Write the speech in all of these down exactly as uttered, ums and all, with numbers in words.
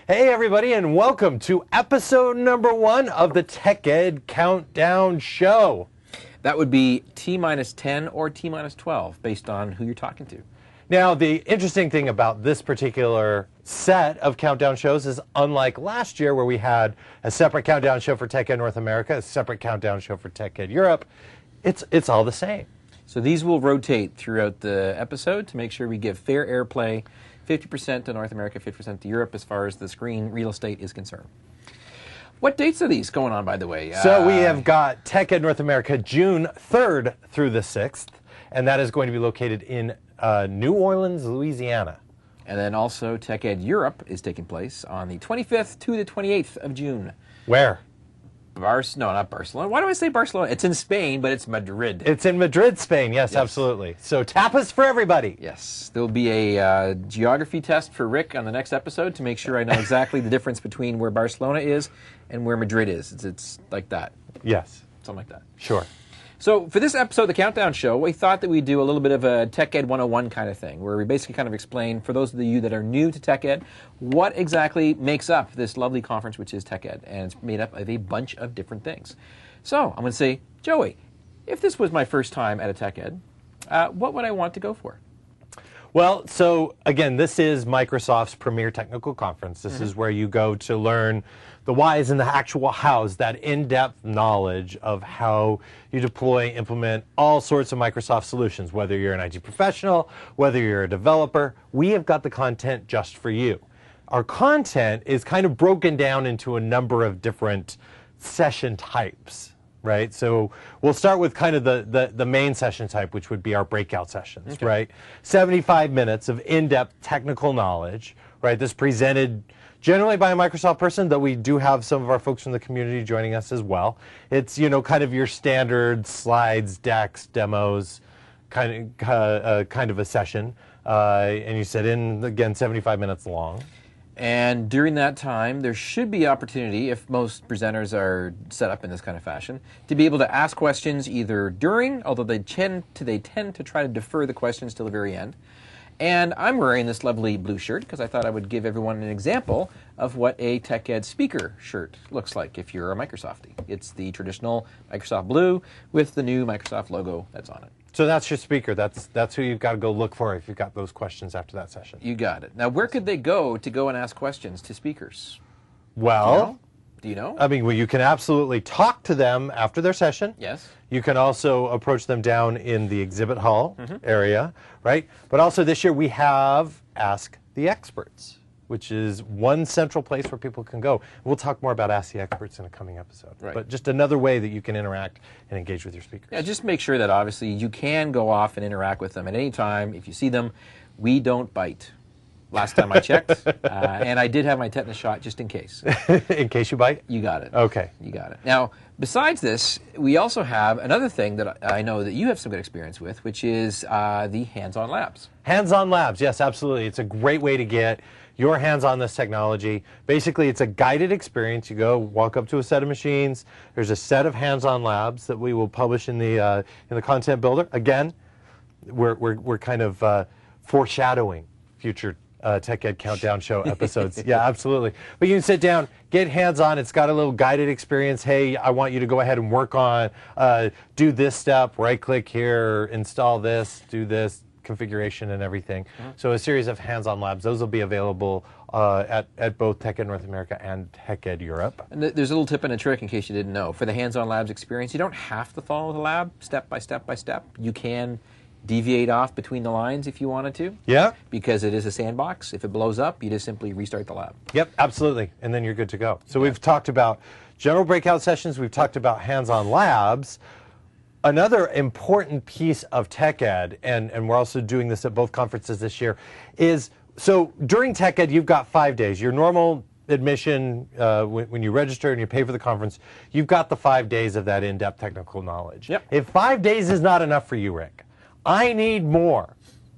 Hey everybody, and welcome to episode number one of the TechEd Countdown Show. That would be T minus ten or T minus twelve, based on who you're talking to. Now, the interesting thing about this particular set of countdown shows is, unlike last year where we had a separate countdown show for TechEd North America, a separate countdown show for TechEd Europe, it's, it's all the same. So these will rotate throughout the episode to make sure we give fair airplay, fifty percent to North America, fifty percent to Europe as far as the screen real estate is concerned. What dates are these going on, by the way? So uh, we have got TechEd North America June third through the sixth, and that is going to be located in uh, New Orleans, Louisiana. And then also TechEd Europe is taking place on the twenty-fifth to the twenty-eighth of June. Where? Bar no, not Barcelona. Why do I say Barcelona? It's in Spain, but it's Madrid. It's in Madrid, Spain. Yes, yes. Absolutely. So tapas for everybody. Yes. There'll be a uh, geography test for Rick on the next episode to make sure I know exactly the difference between where Barcelona is and where Madrid is. It's, it's like that. Yes. Something like that. Sure. So for this episode of the Countdown Show, we thought that we'd do a little bit of a TechEd one oh one kind of thing, where we basically kind of explain, for those of you that are new to TechEd, what exactly makes up this lovely conference, which is TechEd, and it's made up of a bunch of different things. So I'm going to say, Joey, if this was my first time at a TechEd, uh, what would I want to go for? Well, so again, this is Microsoft's premier technical conference. This mm-hmm. is where you go to learn the whys and the actual hows, that in-depth knowledge of how you deploy, implement all sorts of Microsoft solutions, whether you're an I T professional, whether you're a developer. We have got the content just for you. Our content is kind of broken down into a number of different session types. Right, so we'll start with kind of the, the, the main session type, which would be our breakout sessions, okay. Right? seventy-five minutes of in-depth technical knowledge, right? This presented generally by a Microsoft person, though we do have some of our folks from the community joining us as well. It's, you know, kind of your standard slides, decks, demos, kind of, uh, uh, kind of a session. Uh, and you sit in, again, seventy-five minutes long. And during that time, there should be opportunity, if most presenters are set up in this kind of fashion, to be able to ask questions either during, although they tend to, they tend to try to defer the questions till the very end. And I'm wearing this lovely blue shirt because I thought I would give everyone an example of what a TechEd speaker shirt looks like if you're a Microsoftie. It's the traditional Microsoft blue with the new Microsoft logo that's on it. So that's your speaker. That's that's who you've got to go look for if you've got those questions after that session. You got it. Now, where could they go to go and ask questions to speakers? Well, do you know? Do you know? I mean, well, you can absolutely talk to them after their session. Yes. You can also approach them down in the exhibit hall mm-hmm. area, right? But also this year we have Ask the Experts, which is one central place where people can go. We'll talk more about Ask the Experts in a coming episode. Right. But just another way that you can interact and engage with your speakers. Yeah, just make sure that obviously you can go off and interact with them at any time. If you see them, we don't bite. Last time I checked, uh, and I did have my tetanus shot just in case. In case you bite? You got it. Okay. You got it. Now, besides this, we also have another thing that I know that you have some good experience with, which is uh, the hands-on labs. Hands-on labs, yes, absolutely. It's a great way to get your hands on this technology. Basically, it's a guided experience. You go walk up to a set of machines. There's a set of hands-on labs that we will publish in the uh, in the content builder. Again, we're we're we're kind of uh, foreshadowing future Uh, TechEd Countdown Show episodes. Yeah, absolutely. But you can sit down, get hands-on. It's got a little guided experience. Hey, I want you to go ahead and work on, uh, do this step, right-click here, install this, do this, configuration and everything. Mm-hmm. So a series of hands-on labs. Those will be available uh, at, at both TechEd North America and TechEd Europe. And th there's a little tip and a trick in case you didn't know. For the hands-on labs experience, you don't have to follow the lab step by step by step. You can deviate off between the lines if you wanted to. Yeah. Because it is a sandbox. If it blows up, you just simply restart the lab. Yep, absolutely. And then you're good to go. So yeah. We've talked about general breakout sessions. We've talked about hands-on labs. Another important piece of TechEd, and, and we're also doing this at both conferences this year, is so during TechEd, you've got five days. Your normal admission, uh, when, when you register and you pay for the conference, you've got the five days of that in-depth technical knowledge. Yep. If five days is not enough for you, Rick, I need more.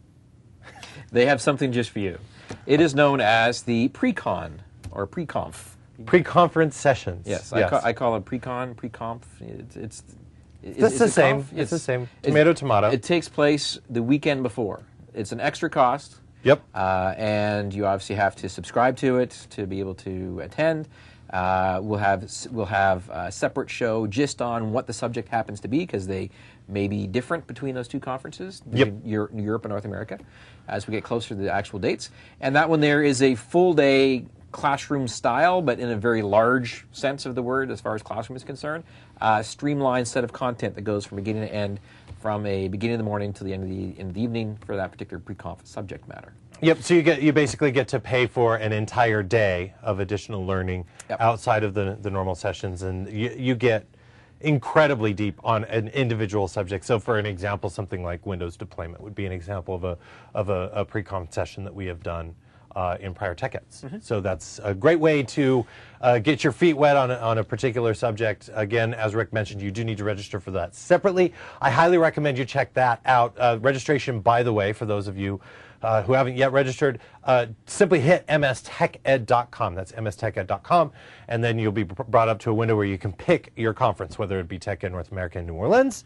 They have something just for you. It is known as the pre-con or pre-conf. Pre-conference sessions. Yes, yes. I, ca I call it pre-con, pre-conf. It's, it's, it's, it's the same. It's, it's the same. Tomato, tomato. It takes place the weekend before. It's an extra cost. Yep. Uh, and you obviously have to subscribe to it to be able to attend. Uh, we'll have we'll have a separate show just on what the subject happens to be, because they may be different between those two conferences, yep. Europe, Europe and North America, as we get closer to the actual dates. And that one there is a full day classroom style, but in a very large sense of the word as far as classroom is concerned. Uh, streamlined set of content that goes from beginning to end, from a beginning of the morning to the end of the, end of the evening for that particular pre-conference subject matter. Yep, so you get you basically get to pay for an entire day of additional learning yep. outside of the, the normal sessions, and you, you get incredibly deep on an individual subject. So for an example, something like Windows deployment would be an example of a, of a, a pre-conference session that we have done Uh, in prior TechEds. Mm-hmm. So that's a great way to uh, get your feet wet on a, on a particular subject. Again, as Rick mentioned, you do need to register for that separately. I highly recommend you check that out. Uh, registration, by the way, for those of you uh, who haven't yet registered, uh, simply hit m s tech ed dot com. That's m s tech ed dot com, and then you'll be brought up to a window where you can pick your conference, whether it be TechEd North America in New Orleans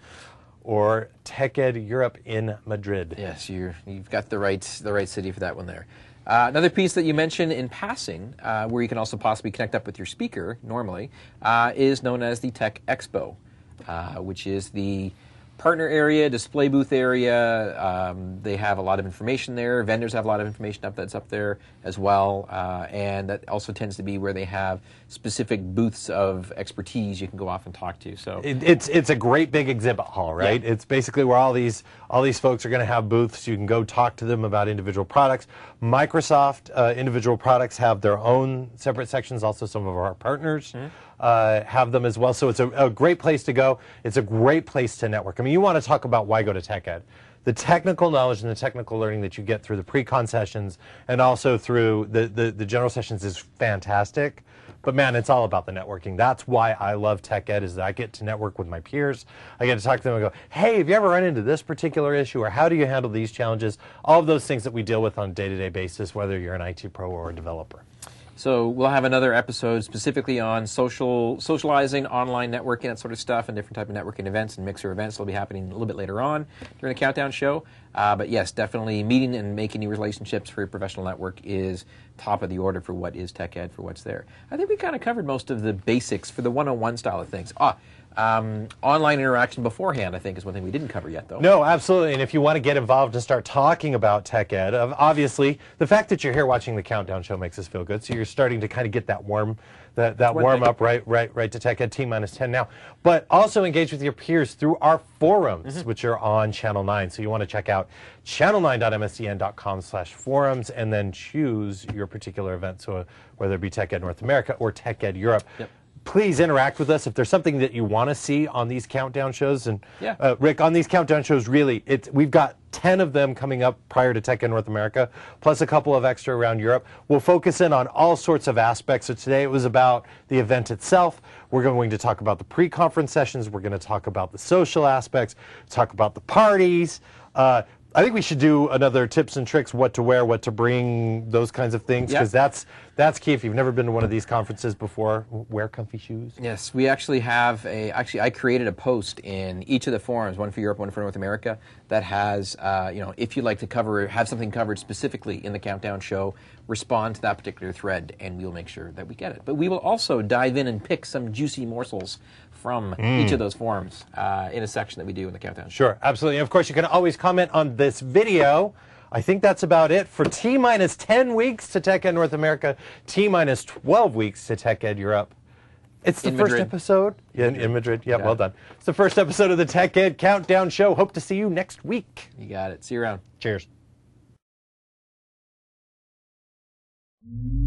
or TechEd Europe in Madrid. Yes, you're, you've got the right, the right city for that one there. Uh, another piece that you mentioned in passing, uh, where you can also possibly connect up with your speaker normally, uh, is known as the Tech Expo, uh, which is the partner area, display booth area. Um, they have a lot of information there. Vendors have a lot of information up that's up there as well, uh, and that also tends to be where they have specific booths of expertise you can go off and talk to. So it, it's it's a great big exhibit hall, right? Yeah. It's basically where all these all these folks are going to have booths. You can go talk to them about individual products. Microsoft uh, individual products have their own separate sections. Also, some of our partners. Mm-hmm. Uh, have them as well. So it's a, a great place to go. It's a great place to network. I mean, you want to talk about why go to TechEd. The technical knowledge and the technical learning that you get through the pre-con sessions and also through the, the, the general sessions is fantastic. But man, it's all about the networking. That's why I love TechEd, is that I get to network with my peers. I get to talk to them and go, hey, have you ever run into this particular issue, or how do you handle these challenges? All of those things that we deal with on a day-to-day basis, whether you're an I T pro or a developer. So we'll have another episode specifically on social socializing, online networking, that sort of stuff, and different type of networking events and mixer events that will be happening a little bit later on during the Countdown show. Uh, but yes, definitely meeting and making new relationships for your professional network is top of the order for what is TechEd, for what's there. I think we kind of covered most of the basics for the one-on-one style of things. Ah, Um, online interaction beforehand, I think, is one thing we didn't cover yet, though. No, absolutely. And if you want to get involved and start talking about TechEd, obviously, the fact that you're here watching the Countdown show makes us feel good. So you're starting to kind of get that warm, that, that warm thing. up right, right, right to TechEd T minus ten now. But also engage with your peers through our forums, mm-hmm. which are on Channel nine. So you want to check out channel nine dot m s d n dot com slash forums and then choose your particular event. So uh, whether it be TechEd North America or TechEd Europe. Yep. Please interact with us if there's something that you want to see on these countdown shows. And yeah. uh, Rick, on these countdown shows, really, it's, we've got ten of them coming up prior to TechEd North America, plus a couple of extra around Europe. We'll focus in on all sorts of aspects. So today it was about the event itself. We're going to talk about the pre-conference sessions. We're going to talk about the social aspects, talk about the parties. Uh, I think we should do another tips and tricks, what to wear, what to bring, those kinds of things, because yep. that's that's key. If you've never been to one of these conferences before, wear comfy shoes. Yes, we actually have a, actually I created a post in each of the forums, one for Europe, one for North America, that has, uh, you know, if you'd like to cover, have something covered specifically in the Countdown show, respond to that particular thread, and we'll make sure that we get it. But we will also dive in and pick some juicy morsels from mm. each of those forums uh, in a section that we do in the Countdown show. Sure, absolutely. And of course, you can always comment on this video. I think that's about it for T minus ten weeks to TechEd North America, T minus twelve weeks to TechEd Europe. It's the in first Madrid. episode. Yeah, in, in Madrid. Yeah, well done. It's the first episode of the TechEd Countdown Show. Hope to see you next week. You got it. See you around. Cheers.